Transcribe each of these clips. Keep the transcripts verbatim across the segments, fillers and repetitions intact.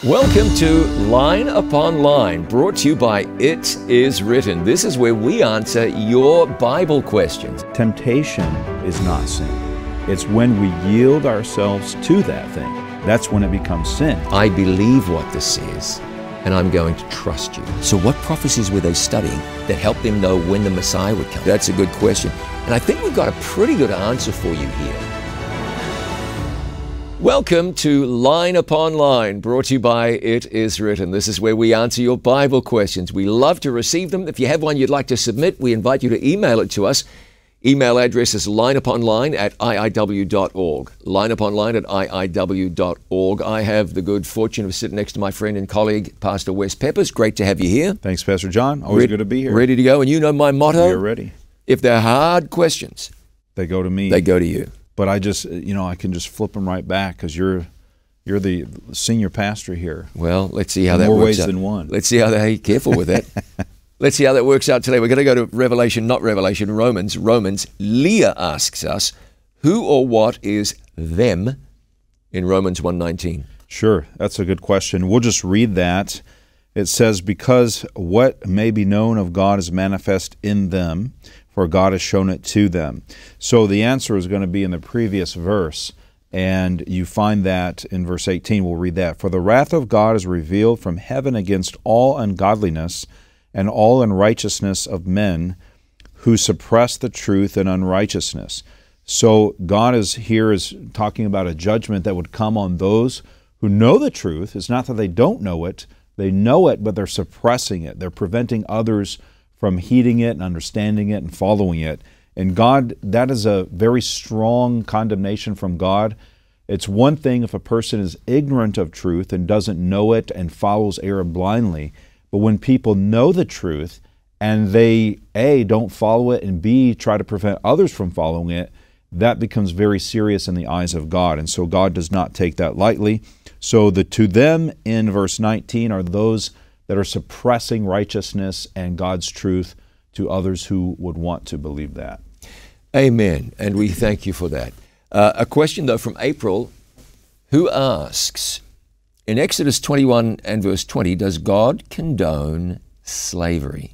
Welcome to Line Upon Line, brought to you by It Is Written. This is where we answer your Bible questions. Temptation is not sin. It's when we yield ourselves to that thing. That's when it becomes sin. I believe what this says, and I'm going to trust you. So what prophecies were they studying that helped them know when the Messiah would come? That's a good question. And I think we've got a pretty good answer for you here. Welcome to Line Upon Line, brought to you by It Is Written. This is where we answer your Bible questions. We love to receive them. If you have one you'd like to submit, we invite you to email it to us. Email address is lineuponline at I I W dot org. Lineuponline at I I W dot org. I have the good fortune of sitting next to my friend and colleague, Pastor Wes Peppers. Great to have you here. Thanks, Pastor John. Always Ready, good to be here. Ready to go. And you know my motto? We're ready. If they're hard questions, they go to me. They go to you. But I just, you know, I can just flip them right back because you're you're the senior pastor here. Well, let's see how that more works ways out. than one. Let's see how they, careful with that. Let's see how that works out today. We're going to go to Revelation, not Revelation, Romans. Romans. Leah asks us, who or what is them in Romans one nineteen? Sure, that's a good question. We'll just read that. It says, because what may be known of God is manifest in them, for God has shown it to them. So the answer is going to be in the previous verse, and you find that in verse eighteen. We'll read that. For the wrath of God is revealed from heaven against all ungodliness and all unrighteousness of men who suppress the truth in unrighteousness. So God is here is talking about a judgment that would come on those who know the truth. It's not that they don't know it. They know it, but they're suppressing it. They're preventing others from heeding it and understanding it and following it. And God, that is a very strong condemnation from God. It's one thing if a person is ignorant of truth and doesn't know it and follows error blindly. But when people know the truth and they, A, don't follow it, and B, try to prevent others from following it, that becomes very serious in the eyes of God. And so God does not take that lightly. So the to them in verse nineteen are those that are suppressing righteousness and God's truth to others who would want to believe that. Amen. And we thank you for that. Uh, a question, though, from April, who asks, in Exodus twenty-one and verse twenty, does God condone slavery?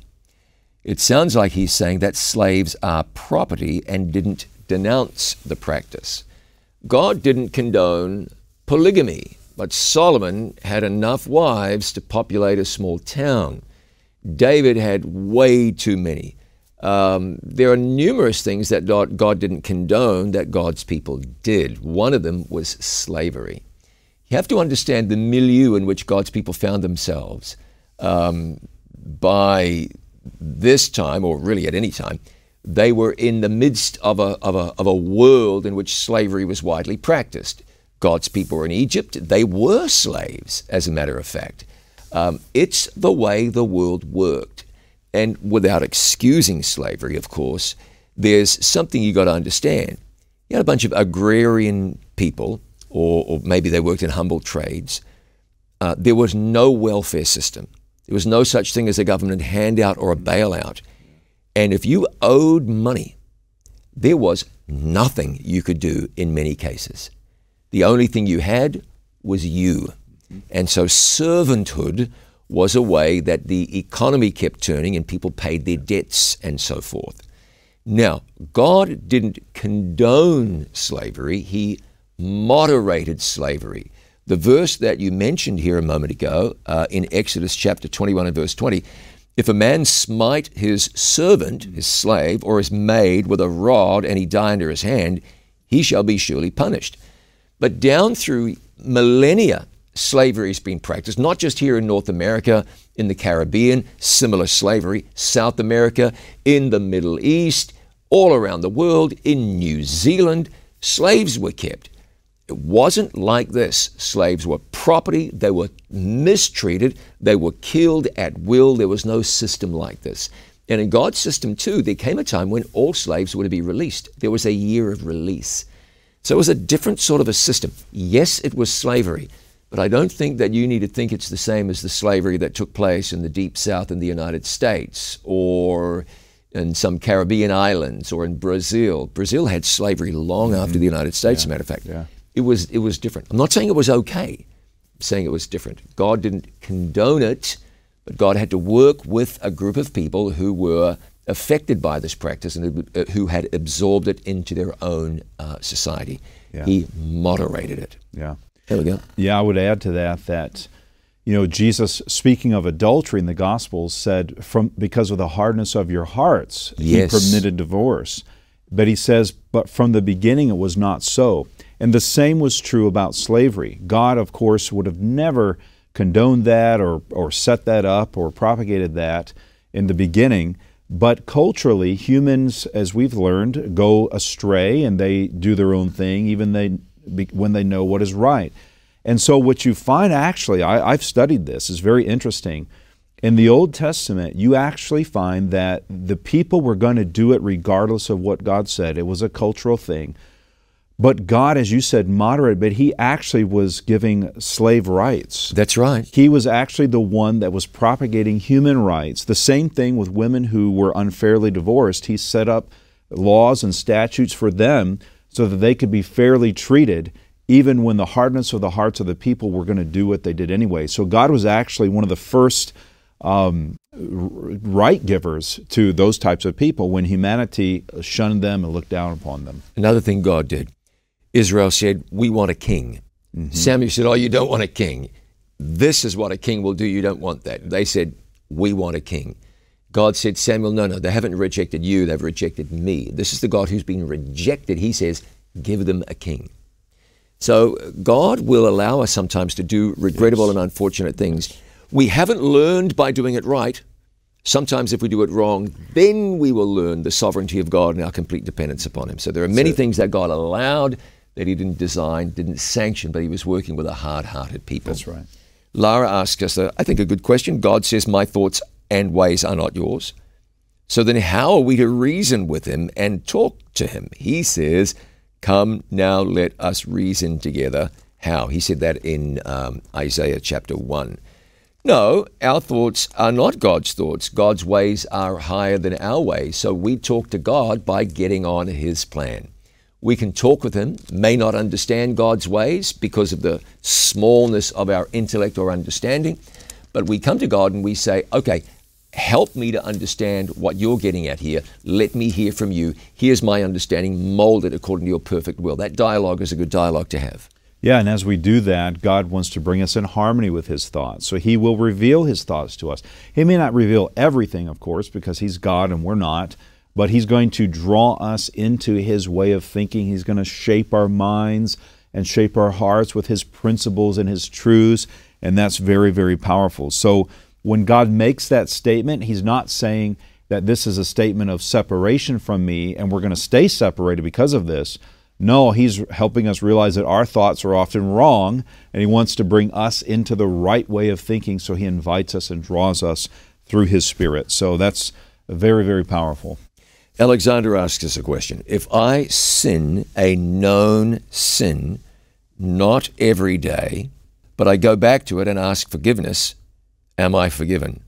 It sounds like he's saying that slaves are property and didn't denounce the practice. God didn't condone polygamy, but Solomon had enough wives to populate a small town. David had way too many. Um, there are numerous things that God didn't condone that God's people did. One of them was slavery. You have to understand the milieu in which God's people found themselves. Um, by this time, or really at any time, they were in the midst of a, of a, of a world in which slavery was widely practiced. God's people were in Egypt. They were slaves, as a matter of fact. Um, it's the way the world worked. And without excusing slavery, of course, there's something you got to understand. You had a bunch of agrarian people, or, or maybe they worked in humble trades. Uh, there was no welfare system. There was no such thing as a government handout or a bailout. And if you owed money, there was nothing you could do in many cases. The only thing you had was you. And so servanthood was a way that the economy kept turning and people paid their debts and so forth. Now, God didn't condone slavery. He moderated slavery. The verse that you mentioned here a moment ago uh, in Exodus chapter twenty-one and verse twenty, if a man smite his servant, his slave, or his maid with a rod and he die under his hand, he shall be surely punished. But down through millennia, slavery has been practiced, not just here in North America, in the Caribbean, similar slavery, South America, in the Middle East, all around the world, in New Zealand, slaves were kept. It wasn't like this. Slaves were property. They were mistreated. They were killed at will. There was no system like this. And in God's system, too, there came a time when all slaves were to be released. There was a year of release. So it was a different sort of a system. Yes, it was slavery, but I don't think that you need to think it's the same as the slavery that took place in the Deep South in the United States or in some Caribbean islands or in Brazil. Brazil had slavery long mm-hmm. after the United States, yeah. as a matter of fact. Yeah. It was it was different. I'm not saying it was okay, saying it was different. God didn't condone it, but God had to work with a group of people who were affected by this practice and who had absorbed it into their own uh, society. Yeah. He moderated it. Yeah. There we go. Yeah, I would add to that that, you know, Jesus, speaking of adultery in the Gospels, said, "From because of the hardness of your hearts, yes. He permitted divorce." But he says, but from the beginning it was not so. And the same was true about slavery. God, of course, would have never condoned that or, or set that up or propagated that in the beginning. But culturally, humans, as we've learned, go astray and they do their own thing, even they when they know what is right. And so what you find, actually, I, I've studied this, is very interesting. In the Old Testament, you actually find that the people were going to do it regardless of what God said. It was a cultural thing. But God, as you said, moderated, but He actually was giving slave rights. That's right. He was actually the one that was propagating human rights. The same thing with women who were unfairly divorced. He set up laws and statutes for them so that they could be fairly treated, even when the hardness of the hearts of the people were going to do what they did anyway. So God was actually one of the first um, right givers to those types of people when humanity shunned them and looked down upon them. Another thing God did, Israel said, "We want a king." Mm-hmm. Samuel said, "Oh, you don't want a king. This is what a king will do. You don't want that." They said, "We want a king." God said, "Samuel, no, no, they haven't rejected you. They've rejected me." This is the God who's been rejected. He says, "Give them a king." So God will allow us sometimes to do regrettable yes. and unfortunate things. We haven't learned by doing it right. Sometimes if we do it wrong, then we will learn the sovereignty of God and our complete dependence upon Him. So there are many so, things that God allowed that He didn't design, didn't sanction, but He was working with a hard-hearted people. That's right. Lara asks us, I think, a good question. God says, "My thoughts and ways are not yours." So then how are we to reason with Him and talk to Him? He says, "Come now, let us reason together." How? He said that in um, Isaiah chapter one. No, our thoughts are not God's thoughts. God's ways are higher than our ways. So we talk to God by getting on His plan. We can talk with Him, may not understand God's ways because of the smallness of our intellect or understanding, but we come to God and we say, "Okay, help me to understand what you're getting at here. Let me hear from you. Here's my understanding. Mold it according to your perfect will." That dialogue is a good dialogue to have. Yeah, and as we do that, God wants to bring us in harmony with His thoughts. So He will reveal His thoughts to us. He may not reveal everything, of course, because He's God and we're not, but He's going to draw us into His way of thinking. He's going to shape our minds and shape our hearts with His principles and His truths, and that's very, very powerful. So when God makes that statement, He's not saying that this is a statement of separation from me and we're going to stay separated because of this. No, He's helping us realize that our thoughts are often wrong, and He wants to bring us into the right way of thinking, so He invites us and draws us through His Spirit. So that's very, very powerful. Alexander asks us a question. If I sin a known sin, not every day, but I go back to it and ask forgiveness, am I forgiven?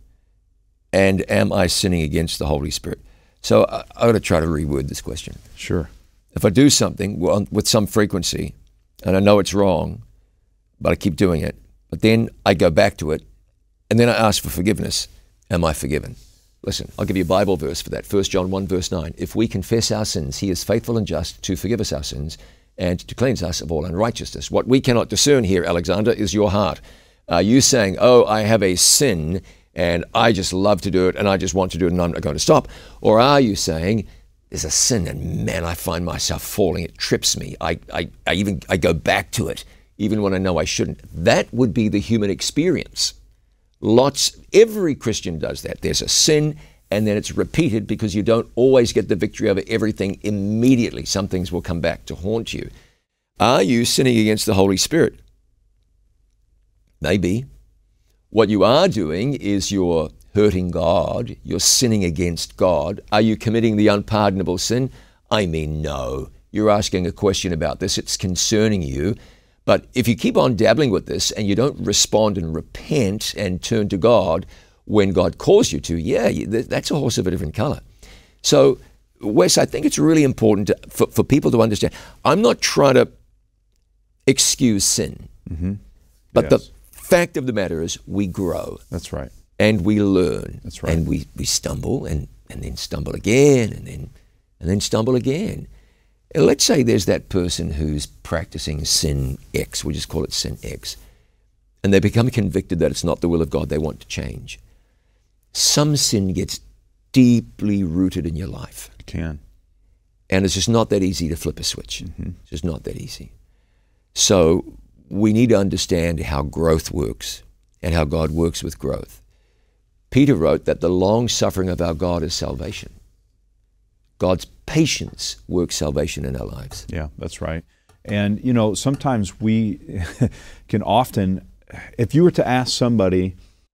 And am I sinning against the Holy Spirit? So I, I've got to try to reword this question. Sure. If I do something with some frequency, and I know it's wrong, but I keep doing it, but then I go back to it, and then I ask for forgiveness, am I forgiven? Listen, I'll give you a Bible verse for that. First John one, verse nine. If we confess our sins, He is faithful and just to forgive us our sins and to cleanse us of all unrighteousness. What we cannot discern here, Alexander, is your heart. Are you saying, "Oh, I have a sin, and I just love to do it, and I just want to do it, and I'm not going to stop"? Or are you saying, "There's a sin, and man, I find myself falling. It trips me. I, I, I even I go back to it, even when I know I shouldn't"? That would be the human experience. Lots, every Christian does that. There's a sin, and then it's repeated because you don't always get the victory over everything immediately. Some things will come back to haunt you. Are you sinning against the Holy Spirit? Maybe. What you are doing is you're hurting God. You're sinning against God. Are you committing the unpardonable sin? I mean, no. You're asking a question about this. It's concerning you. But if you keep on dabbling with this and you don't respond and repent and turn to God when God calls you to, yeah, that's a horse of a different color. So, Wes, I think it's really important to, for, for people to understand, I'm not trying to excuse sin. Mm-hmm. But yes. the fact of the matter is we grow. That's right. And we learn. That's right. And we, we stumble and, and then stumble again and then and then stumble again. And let's say there's that person who's practicing sin X, we just call it sin X, and they become convicted that it's not the will of God, they want to change. Some sin gets deeply rooted in your life. It can. And it's just not that easy to flip a switch. Mm-hmm. It's just not that easy. So we need to understand how growth works and how God works with growth. Peter wrote that the long suffering of our God is salvation. God's patience works salvation in our lives. Yeah, that's right. And, you know, sometimes we can often, if you were to ask somebody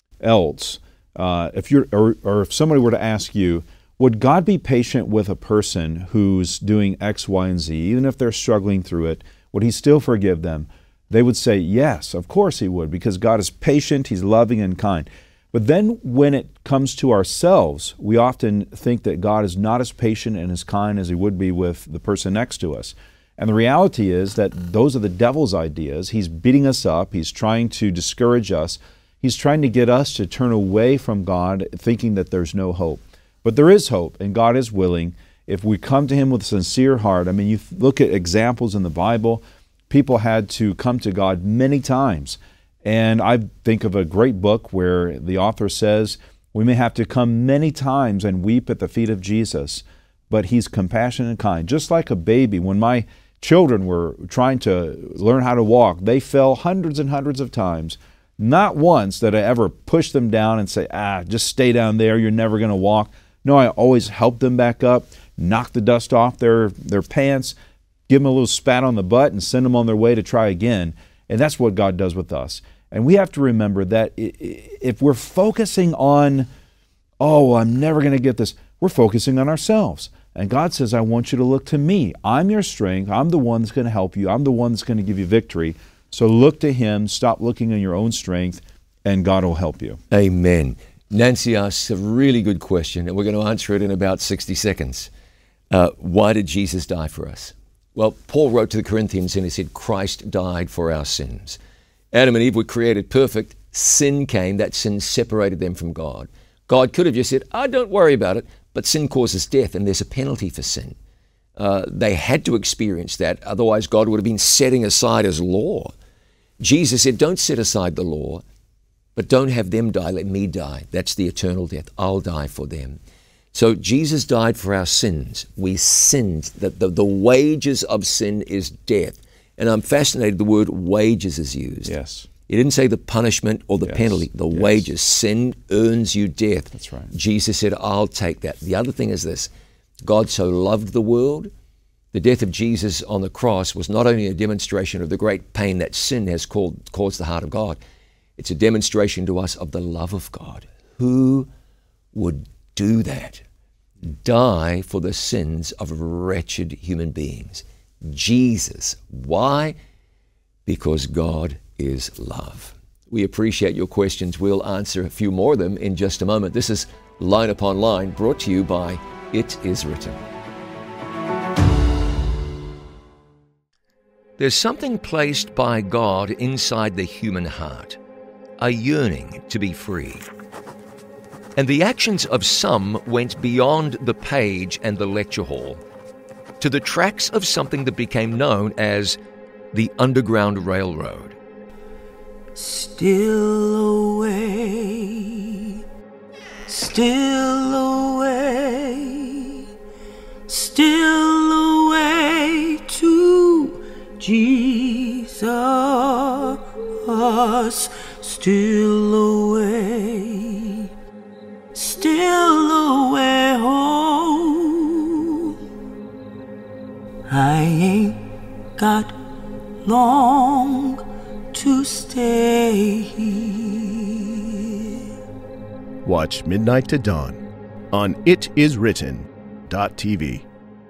else, uh, if you're, or, or if somebody were to ask you, would God be patient with a person who's doing X, Y, and Z, even if they're struggling through it? Would He still forgive them? They would say, yes, of course He would, because God is patient, He's loving and kind. But then when it comes to ourselves, we often think that God is not as patient and as kind as He would be with the person next to us. And the reality is that those are the devil's ideas. He's beating us up. He's trying to discourage us. He's trying to get us to turn away from God, thinking that there's no hope. But there is hope, and God is willing. If we come to Him with a sincere heart, I mean, you look at examples in the Bible, people had to come to God many times. And I think of a great book where the author says, we may have to come many times and weep at the feet of Jesus, but He's compassionate and kind. Just like a baby, when my children were trying to learn how to walk, they fell hundreds and hundreds of times. Not once did I ever push them down and say, ah, just stay down there, you're never going to walk. No, I always helped them back up, knock the dust off their, their pants, give them a little spat on the butt, and send them on their way to try again. And that's what God does with us. And we have to remember that if we're focusing on, oh, I'm never going to get this, we're focusing on ourselves. And God says, I want you to look to me. I'm your strength. I'm the one that's going to help you. I'm the one that's going to give you victory. So look to Him. Stop looking on your own strength, and God will help you. Amen. Nancy asks a really good question, and we're going to answer it in about sixty seconds. Uh, why did Jesus die for us? Well, Paul wrote to the Corinthians and he said, Christ died for our sins. Adam and Eve were created perfect. Sin came. That sin separated them from God. God could have just said, oh, don't worry about it. But sin causes death, and there's a penalty for sin. Uh, they had to experience that. Otherwise, God would have been setting aside His law. Jesus said, don't set aside the law, but don't have them die. Let me die. That's the eternal death. I'll die for them. So Jesus died for our sins. We sinned. That the, the wages of sin is death. And I'm fascinated the word wages is used. Yes. He didn't say the punishment or the yes. penalty, the yes. wages. Sin earns you death. That's right. Jesus said, I'll take that. The other thing is this, God so loved the world, the death of Jesus on the cross was not only a demonstration of the great pain that sin has called, caused the heart of God, it's a demonstration to us of the love of God. Who would do that? Die for the sins of wretched human beings. Jesus. Why? Because God is love. We appreciate your questions. We'll answer a few more of them in just a moment. This is Line Upon Line, brought to you by It Is Written. There's something placed by God inside the human heart, a yearning to be free. And the actions of some went beyond the page and the lecture hall to the tracks of something that became known as the Underground Railroad. Still away, still away, still away to Jesus, still away, still away home. I ain't got long to stay here. Watch Midnight to Dawn on it is written dot t v.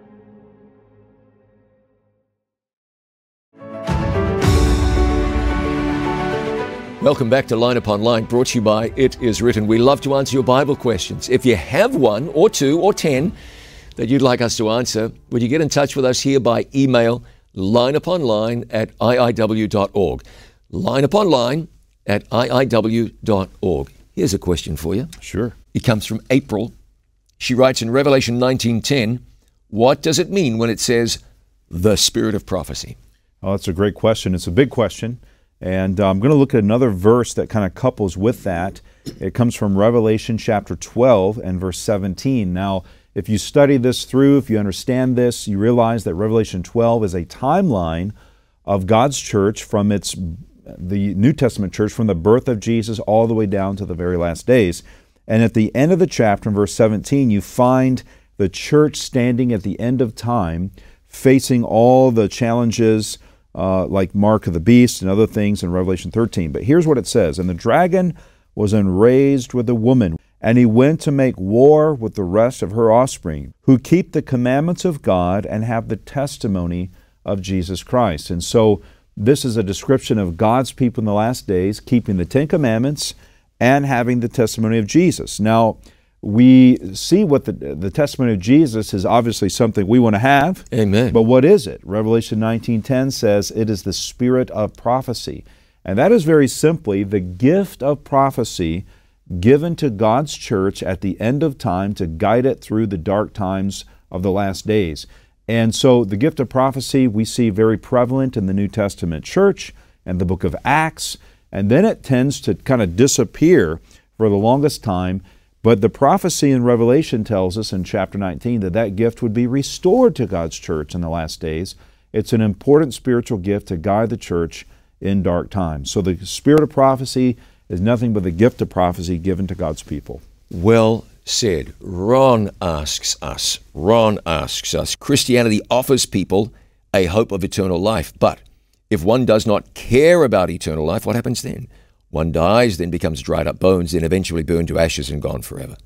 Welcome back to Line Upon Line, brought to you by It Is Written. We love to answer your Bible questions. If you have one or two or ten that you'd like us to answer, would you get in touch with us here by email, lineuponline at I I W dot org. Line Upon Line at I I W dot org. Here's a question for you. Sure. It comes from April. She writes in Revelation nineteen ten, what does it mean when it says the spirit of prophecy? Oh, that's a great question. It's a big question. And uh, I'm going to look at another verse that kind of couples with that. It comes from Revelation chapter twelve and verse seventeen. Now, if you study this through, if you understand this, you realize that Revelation twelve is a timeline of God's church from its, the New Testament church, from the birth of Jesus all the way down to the very last days. And at the end of the chapter, in verse seventeen, you find the church standing at the end of time, facing all the challenges uh, like Mark of the Beast and other things in Revelation thirteen. But here's what it says, and the dragon was enraged with the woman, and he went to make war with the rest of her offspring, who keep the commandments of God and have the testimony of Jesus Christ. And so this is a description of God's people in the last days, keeping the Ten Commandments and having the testimony of Jesus. Now, we see what the, the testimony of Jesus is obviously something we want to have. Amen. But what is it? Revelation nineteen ten says it is the spirit of prophecy. And that is very simply the gift of prophecy given to God's church at the end of time to guide it through the dark times of the last days. And so the gift of prophecy we see very prevalent in the New Testament church and the book of Acts. And then it tends to kind of disappear for the longest time. But the prophecy in Revelation tells us in chapter nineteen that that gift would be restored to God's church in the last days. It's an important spiritual gift to guide the church in dark times. So the spirit of prophecy is nothing but the gift of prophecy given to God's people. Well said. Ron asks us, Ron asks us, Christianity offers people a hope of eternal life, but if one does not care about eternal life, what happens then? One dies, then becomes dried up bones, then eventually burned to ashes and gone forever.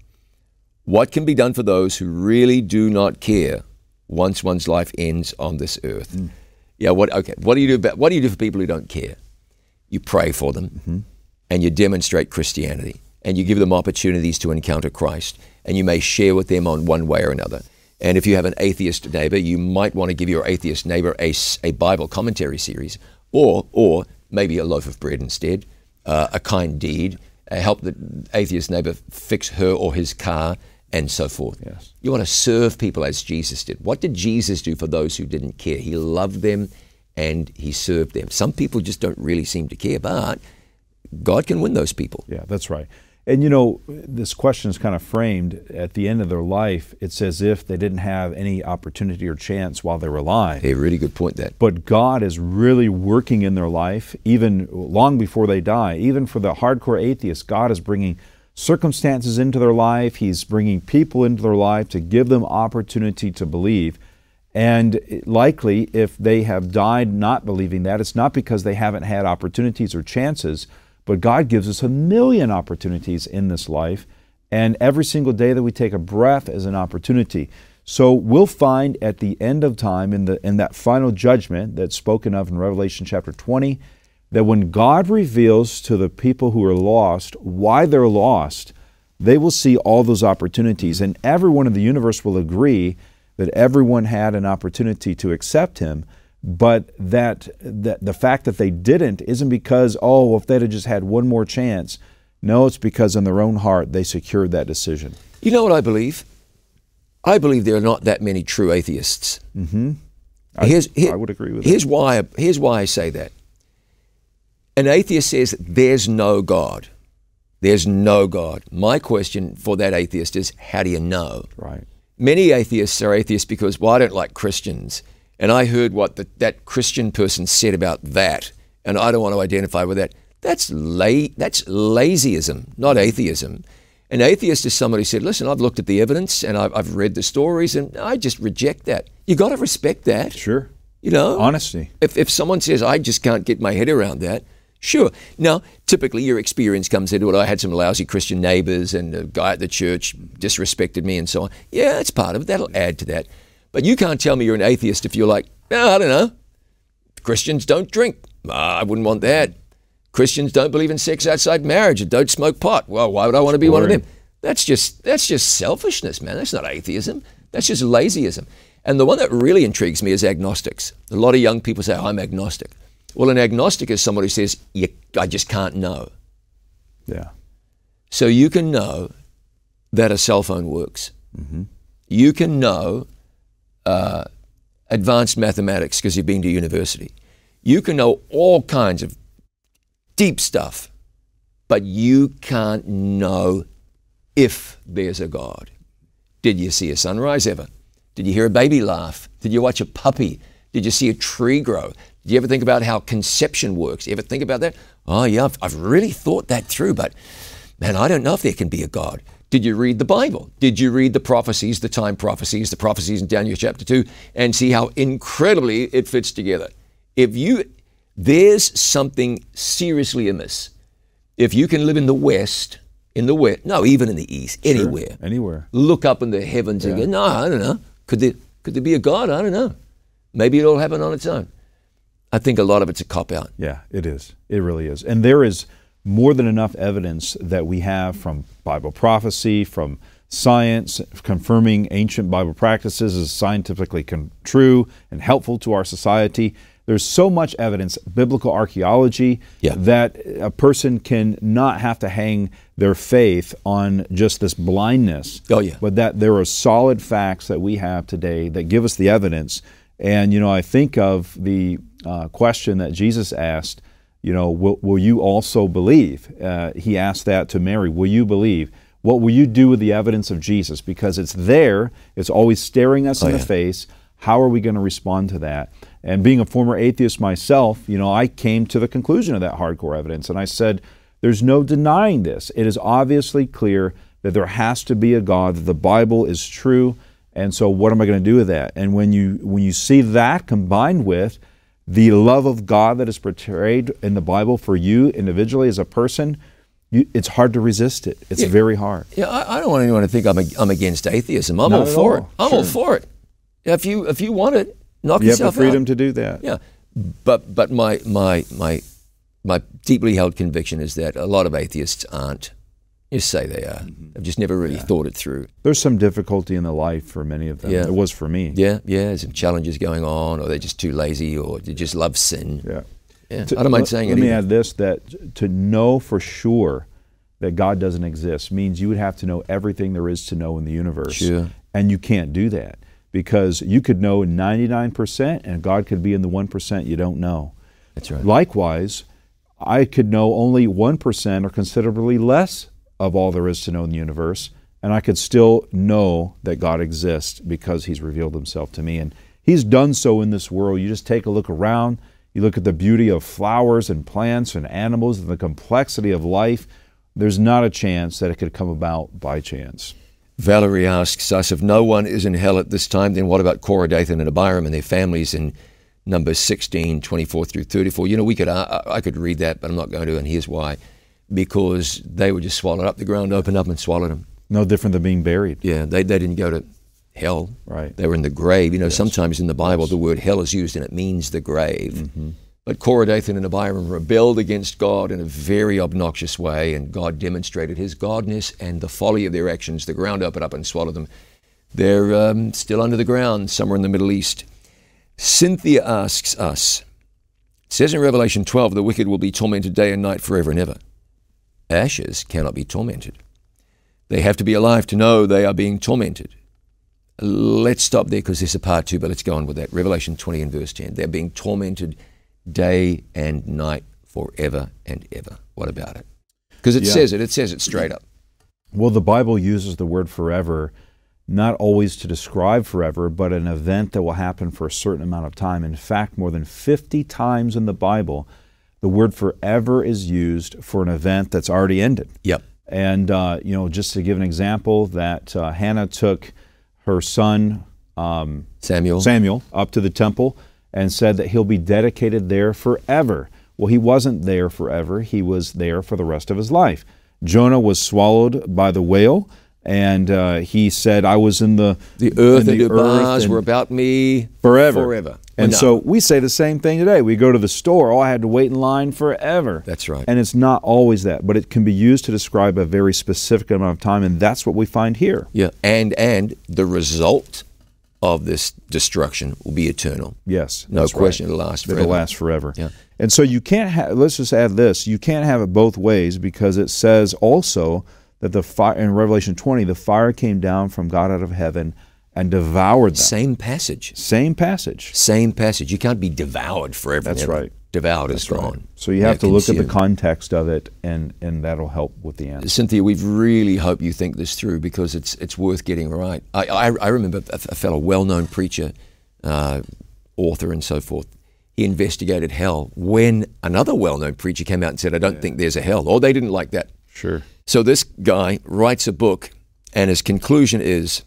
What can be done for those who really do not care once one's life ends on this earth? Mm. Yeah, what okay, what do you do about what do you do for people who don't care? You pray for them, mm-hmm. and you demonstrate Christianity, and you give them opportunities to encounter Christ, and you may share with them on one way or another. And if you have an atheist neighbor, you might want to give your atheist neighbor a, a Bible commentary series, or or maybe a loaf of bread instead, uh, a kind deed, uh, help the atheist neighbor fix her or his car, and so forth. Yes. You want to serve people as Jesus did. What did Jesus do for those who didn't care? He loved them and he served them. Some people just don't really seem to care, but God can win those people. Yeah, that's right. And you know, this question is kind of framed at the end of their life. It's as if they didn't have any opportunity or chance while they were alive. A really good point, that. But God is really working in their life, even long before they die. Even for the hardcore atheists, God is bringing circumstances into their life. He's bringing people into their life to give them opportunity to believe. And likely, if they have died not believing that, it's not because they haven't had opportunities or chances, but God gives us a million opportunities in this life, and every single day that we take a breath is an opportunity. So we'll find at the end of time, in the in that final judgment that's spoken of in Revelation chapter twenty, that when God reveals to the people who are lost why they're lost, they will see all those opportunities, and everyone in the universe will agree that everyone had an opportunity to accept Him. But that, that the fact that they didn't isn't because, oh, if they'd have just had one more chance. No, it's because in their own heart they secured that decision. You know what I believe? I believe there are not that many true atheists. Mm-hmm. I, here's, here, I would agree with here's that. Why, here's why I say that. An atheist says there's no God. There's no God. My question for that atheist is, how do you know? Right. Many atheists are atheists because, well, I don't like Christians. And I heard what the, that Christian person said about that, and I don't want to identify with that. That's la- that's lazyism, not atheism. An atheist is somebody who said, listen, I've looked at the evidence, and I've, I've read the stories, and I just reject that. You got to respect that. Sure. You know? Honesty. If, if someone says, I just can't get my head around that, sure. Now, typically your experience comes into it. I had some lousy Christian neighbors, and a guy at the church disrespected me, and so on. Yeah, that's part of it. That'll add to that. But you can't tell me you're an atheist if you're like, no, I don't know. Christians don't drink. Ah, I wouldn't want that. Christians don't believe in sex outside marriage and don't smoke pot. Well, why would I want to be one of them? That's just that's just selfishness, man. That's not atheism. That's just lazyism. And the one that really intrigues me is agnostics. A lot of young people say, I'm agnostic. Well, an agnostic is somebody who says, yeah, I just can't know. Yeah. So you can know that a cell phone works. Mm-hmm. You can know uh, advanced mathematics because you've been to university. You can know all kinds of deep stuff, but you can't know if there's a God. Did you see a sunrise ever? Did you hear a baby laugh? Did you watch a puppy? Did you see a tree grow? Did you ever think about how conception works? You ever think about that? Oh yeah, I've, I've really thought that through, but man, I don't know if there can be a God. Did you read the Bible? Did you read the prophecies, the time prophecies, the prophecies in Daniel chapter two, and see how incredibly it fits together? If you, there's something seriously amiss. If you can live in the West, in the West, no, even in the East, Sure, anywhere, anywhere, look up in the heavens Yeah. and go, no, I don't know. Could there, could there be a God? I don't know. Maybe it'll happen on its own. I think a lot of it's a cop-out. Yeah, it is. It really is. And there is more than enough evidence that we have from Bible prophecy, from science, confirming ancient Bible practices as scientifically con- true and helpful to our society. There's so much evidence, biblical archaeology, Yeah. that a person can not have to hang their faith on just this blindness. Oh, yeah. But that there are solid facts that we have today that give us the evidence. And, you know, I think of the uh, question that Jesus asked, you know, will, will you also believe? Uh, he asked that to Mary, will you believe? What will you do with the evidence of Jesus? Because it's there, it's always staring us Oh, in yeah. the face. How are we going to respond to that? And being a former atheist myself, you know, I came to the conclusion of that hardcore evidence. And I said, there's no denying this. It is obviously clear that there has to be a God, that the Bible is true. And so what am I going to do with that? And when you when you see that combined with the love of God that is portrayed in the Bible for you individually as a person, you, it's hard to resist it. It's Yeah. very hard. Yeah, I, I don't want anyone to think I'm, a, I'm against atheism. I'm Not all at for all. it. I'm Sure. all for it. If you if you want it, knock You have the yourself freedom out. to do that. Yeah, but but my my my my deeply held conviction is that a lot of atheists aren't. You say they are. They've just never really thought it through. There's some difficulty in the life for many of them. Yeah. It was for me. Yeah, yeah. There's some challenges going on, or they're just too lazy, or they just love sin. Yeah. Yeah, To- I don't mind let, saying let it. me either. add this, that to know for sure that God doesn't exist means you would have to know everything there is to know in the universe. Sure. And you can't do that because you could know ninety-nine percent and God could be in the one percent you don't know. That's right. Likewise, I could know only one percent or considerably less of all there is to know in the universe, and I could still know that God exists because He's revealed Himself to me. And He's done so in this world. You just take a look around, you look at the beauty of flowers and plants and animals and the complexity of life. There's not a chance that it could come about by chance. Valerie asks us, if no one is in hell at this time, then what about Korah, Dathan, and Abiram and their families in Numbers sixteen, twenty-four through thirty-four? You know, we could I, I could read that, but I'm not going to, and here's why. Because they were just swallowed up. The ground opened up and swallowed them. No different than being buried. Yeah, they, they didn't go to hell. Right. They were in the grave. You know, Yes. sometimes in the Bible Yes. the word hell is used and it means the grave. Mm-hmm. But Korah, Dathan, and Abiram rebelled against God in a very obnoxious way, and God demonstrated His godness and the folly of their actions. The ground opened up and swallowed them. They're um, still under the ground somewhere in the Middle East. Cynthia asks us, it says in Revelation twelve, the wicked will be tormented day and night forever and ever. Ashes cannot be tormented. They have to be alive to know they are being tormented. Let's stop there because there's a part two, but let's go on with that. Revelation twenty and verse ten. They're being tormented day and night forever and ever. What about it? Because it Yeah. says it. It says it straight up. Well, the Bible uses the word forever not always to describe forever, but an event that will happen for a certain amount of time. In fact, more than fifty times in the Bible, the word forever is used for an event that's already ended. Yep. And, uh, you know, just to give an example, that uh, Hannah took her son um, Samuel. Samuel up to the temple and said that he'll be dedicated there forever. Well, he wasn't there forever. He was there for the rest of his life. Jonah was swallowed by the whale, and uh, he said, I was in the The earth in and the the bars and were about me forever. forever. And No. so we say the same thing today. We go to the store, oh, I had to wait in line forever. That's right. And it's not always that, but it can be used to describe a very specific amount of time, and that's what we find here. Yeah, and and the result of this destruction will be eternal. Yes. No that's question right. it'll last forever. It'll last forever. Yeah. And so you can't have, let's just add this, you can't have it both ways, because it says also that the fire, in Revelation twenty, the fire came down from God out of heaven and devoured them. Same passage. Same passage. Same passage. You can't be devoured forever. That's and ever. right. Devoured That's is right. gone. So you have Yeah, to look at consumed. the context of it, and, and that'll help with the answer. Cynthia, we really hope you think this through, because it's it's worth getting right. I, I, I remember a, a fellow well-known preacher, uh, author and so forth. He investigated hell when another well-known preacher came out and said, I don't yeah. think there's a hell. Oh, they didn't like that. Sure. So this guy writes a book, and his conclusion is,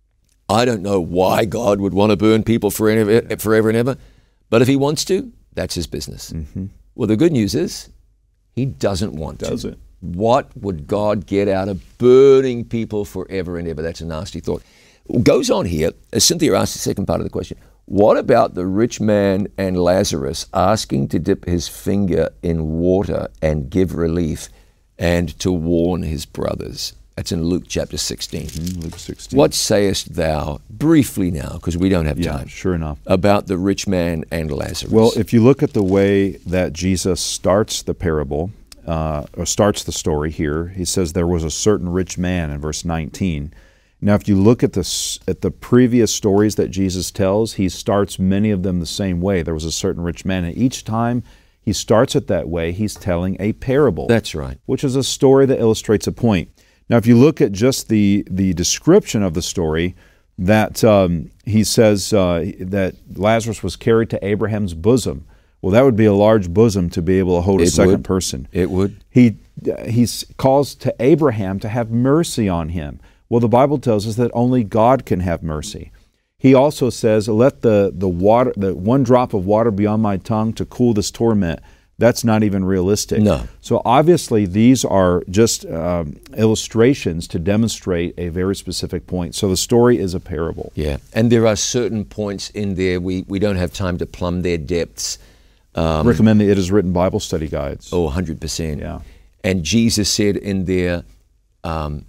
I don't know why God would want to burn people forever, forever and ever, but if he wants to, that's his business. Mm-hmm. Well, the good news is he doesn't want Does to. it? What would God get out of burning people forever and ever? That's a nasty thought. Goes on here, as Cynthia asked the second part of the question, what about the rich man and Lazarus asking to dip his finger in water and give relief and to warn his brothers? That's in Luke chapter sixteen. Mm, Luke sixteen. What sayest thou, briefly now, because we don't have Yeah, time, sure enough. about the rich man and Lazarus? Well, if you look at the way that Jesus starts the parable, uh, or starts the story here, he says there was a certain rich man in verse nineteen. Now, if you look at the, at the previous stories that Jesus tells, he starts many of them the same way. There was a certain rich man, and each time he starts it that way, he's telling a parable. That's right. Which is a story that illustrates a point. Now, if you look at just the, the description of the story, that um, he says uh, that Lazarus was carried to Abraham's bosom. Well, that would be a large bosom to be able to hold It a second would. person. It would. He he calls to Abraham to have mercy on him. Well, the Bible tells us that only God can have mercy. He also says, "Let the the water, the one drop of water be on my tongue to cool this torment." That's not even realistic. No. So obviously these are just um, illustrations to demonstrate a very specific point. So the story is a parable. Yeah, and there are certain points in there, we, we don't have time to plumb their depths. Um, Recommend the It Is Written Bible study guides. Oh, one hundred percent. Yeah. And Jesus said in there, um,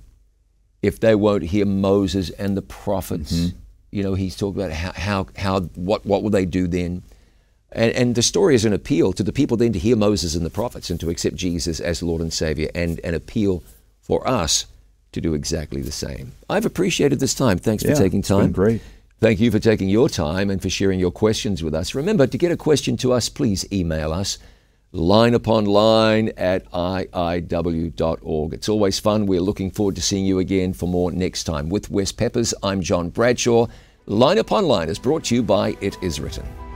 if they won't hear Moses and the prophets, mm-hmm. you know, he's talking about how, how, how what, what will they do then? And, and the story is an appeal to the people then to hear Moses and the prophets and to accept Jesus as Lord and Savior, and an appeal for us to do exactly the same. I've appreciated this time. Thanks for Yeah, taking it's time. been great. Thank you for taking your time and for sharing your questions with us. Remember, to get a question to us, please email us, line upon line at I I W dot org. It's always fun. We're looking forward to seeing you again for more next time. With Wes Peppers, I'm John Bradshaw. Line Upon Line is brought to you by It Is Written.